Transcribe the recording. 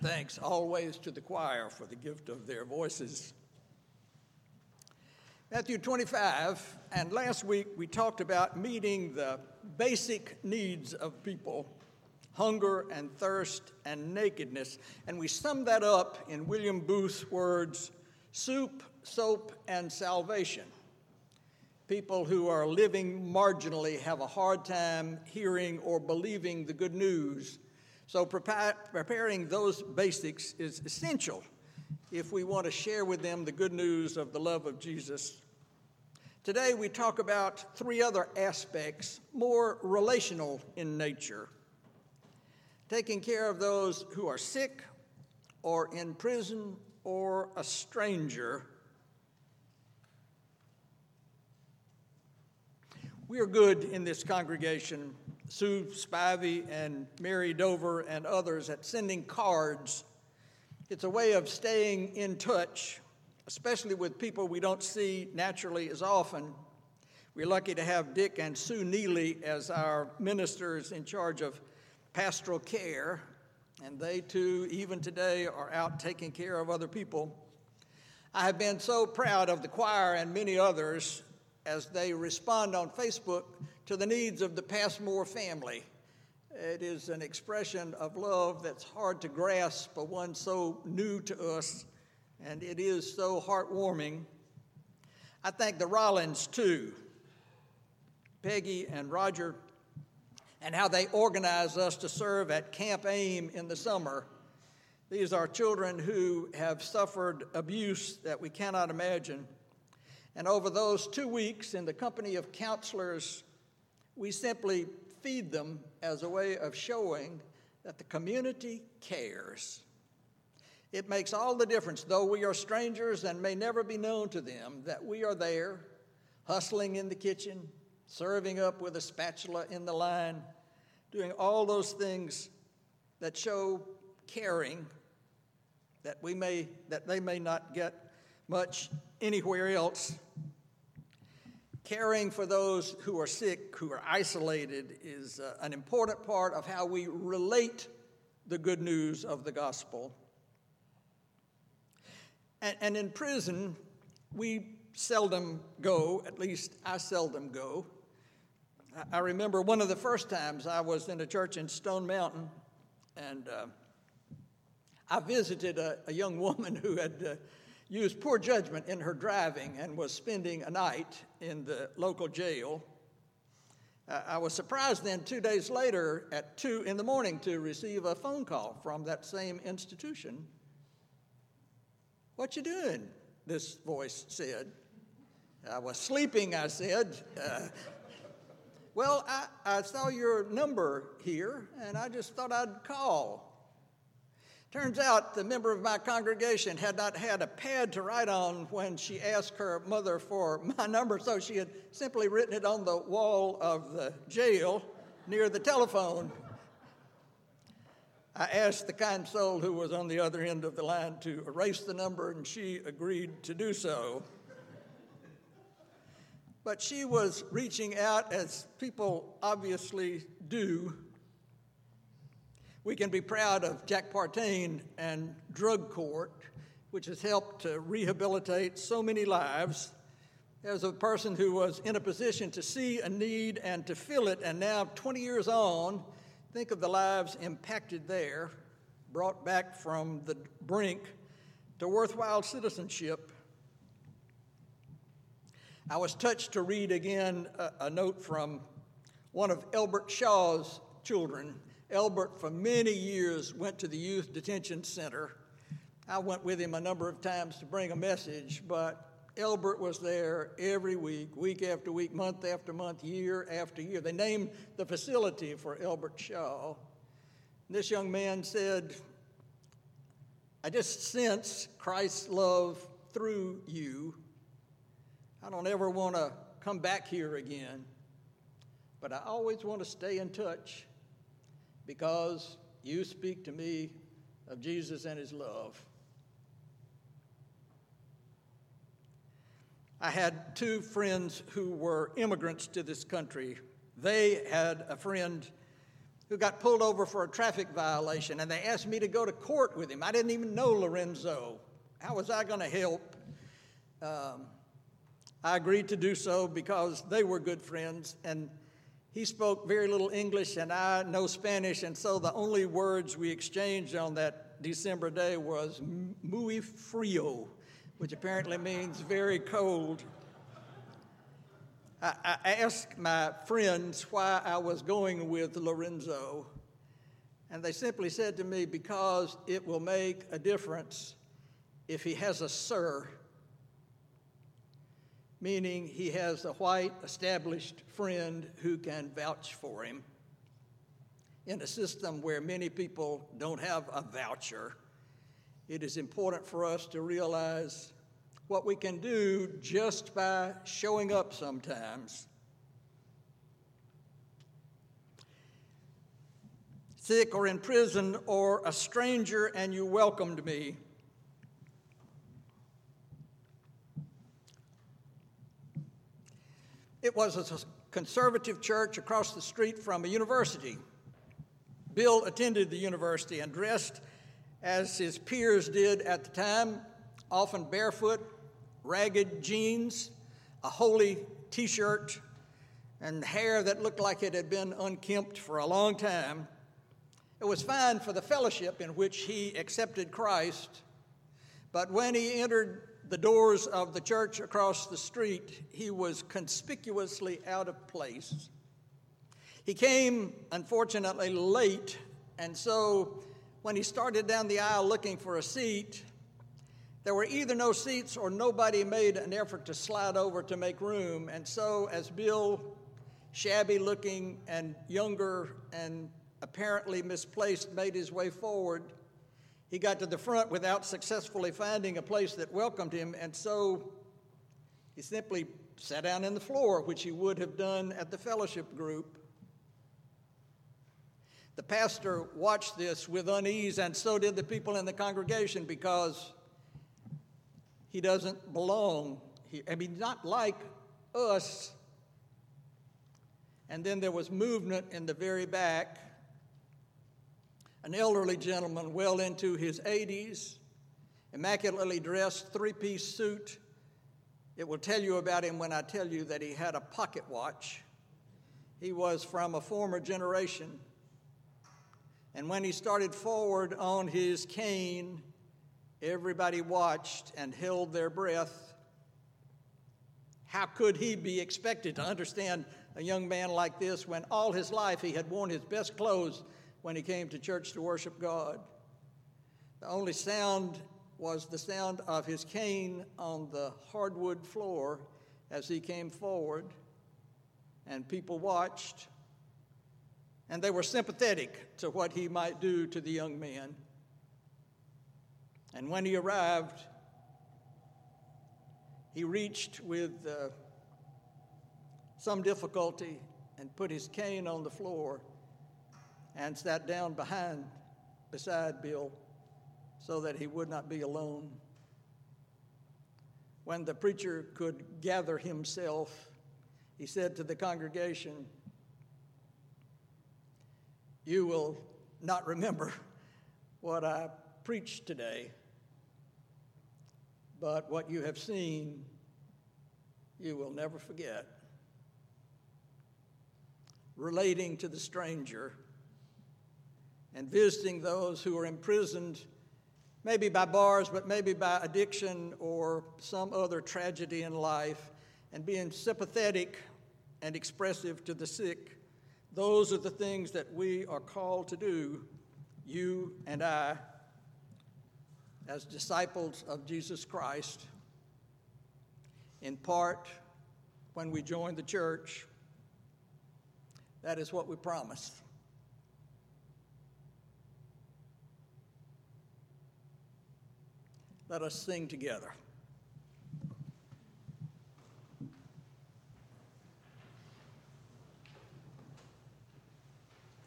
Thanks always to the choir for the gift of their voices. Matthew 25, and last week we talked about meeting the basic needs of people, hunger and thirst and nakedness, and we summed that up in William Booth's words, soup, soap, and salvation. People who are living marginally have a hard time hearing or believing the good news. So preparing those basics is essential if we want to share with them the good news of the love of Jesus. Today we talk about three other aspects, more relational in nature. Taking care of those who are sick or in prison or a stranger. We are good in this congregation, Sue Spivey and Mary Dover and others, at sending cards. It's a way of staying in touch, especially with people we don't see naturally as often. We're lucky to have Dick and Sue Neely as our ministers in charge of pastoral care, and they too, even today, are out taking care of other people. I have been so proud of the choir and many others as they respond on Facebook to the needs of the Passmore family. It is an expression of love that's hard to grasp for one so new to us, and it is so heartwarming. I thank the Rollins, too, Peggy and Roger, and how they organize us to serve at Camp AIM in the summer. These are children who have suffered abuse that we cannot imagine. And over those 2 weeks, in the company of counselors, we simply feed them as a way of showing that the community cares. It makes all the difference, though we are strangers and may never be known to them, that we are there, hustling in the kitchen, serving up with a spatula in the line, doing all those things that show caring that they may not get much anywhere else. Caring for those who are sick, who are isolated, is an important part of how we relate the good news of the gospel. And in prison, we seldom go, at least I seldom go. I remember one of the first times I was in a church in Stone Mountain, and I visited a young woman who had used poor judgment in her driving and was spending a night in the local jail. I was surprised then 2 days later at 2 in the morning to receive a phone call from that same institution. "What you doing?" this voice said. "I was sleeping," I said. "Well, I saw your number here, and I just thought I'd call." Turns out the member of my congregation had not had a pad to write on when she asked her mother for my number, so she had simply written it on the wall of the jail near the telephone. I asked the kind soul who was on the other end of the line to erase the number, and she agreed to do so. But she was reaching out, as people obviously do. We can be proud of Jack Partain and Drug Court, which has helped to rehabilitate so many lives. As a person who was in a position to see a need and to fill it, and now 20 years on, think of the lives impacted there, brought back from the brink to worthwhile citizenship. I was touched to read again a note from one of Elbert Shaw's children. Elbert, for many years, went to the Youth Detention Center. I went with him a number of times to bring a message, but Elbert was there every week after week, month after month, year after year. They named the facility for Elbert Shaw. This young man said, "I just sense Christ's love through you. I don't ever want to come back here again, but I always want to stay in touch because you speak to me of Jesus and his love." I had two friends who were immigrants to this country. They had a friend who got pulled over for a traffic violation, and they asked me to go to court with him. I didn't even know Lorenzo. How was I going to help? I agreed to do so because they were good friends, and he spoke very little English, and I know Spanish, and so the only words we exchanged on that December day was muy frío, which apparently means very cold. I asked my friends why I was going with Lorenzo, and they simply said to me, because it will make a difference if he has a sir, meaning he has a white established friend who can vouch for him in a system where many people don't have a voucher. It is important for us to realize what we can do just by showing up sometimes. Sick or in prison or a stranger and you welcomed me. It was a conservative church across the street from a university. Bill attended the university and dressed as his peers did at the time, often barefoot, ragged jeans, a holy t-shirt, and hair that looked like it had been unkempt for a long time. It was fine for the fellowship in which he accepted Christ, but when he entered the doors of the church across the street, he was conspicuously out of place. He came, unfortunately, late, and so when he started down the aisle looking for a seat, there were either no seats or nobody made an effort to slide over to make room. And so as Bill, shabby looking and younger and apparently misplaced, made his way forward, he got to the front without successfully finding a place that welcomed him. And so he simply sat down on the floor, which he would have done at the fellowship group. The pastor watched this with unease, and so did the people in the congregation, because he doesn't belong here. I mean, not like us. And then there was movement in the very back. An elderly gentleman well into his 80s, immaculately dressed, three-piece suit. It will tell you about him when I tell you that he had a pocket watch. He was from a former generation. And when he started forward on his cane, everybody watched and held their breath. How could he be expected to understand a young man like this when all his life he had worn his best clothes when he came to church to worship God? The only sound was the sound of his cane on the hardwood floor as he came forward, and people watched, and they were sympathetic to what he might do to the young man. And when he arrived, he reached with some difficulty and put his cane on the floor and sat down beside Bill so that he would not be alone. When the preacher could gather himself, he said to the congregation, "You will not remember what I preached today, but what you have seen, you will never forget." Relating to the stranger and visiting those who are imprisoned, maybe by bars, but maybe by addiction or some other tragedy in life, and being sympathetic and expressive to the sick. Those are the things that we are called to do, you and I, as disciples of Jesus Christ. In part, when we join the church, that is what we promise. Let us sing together.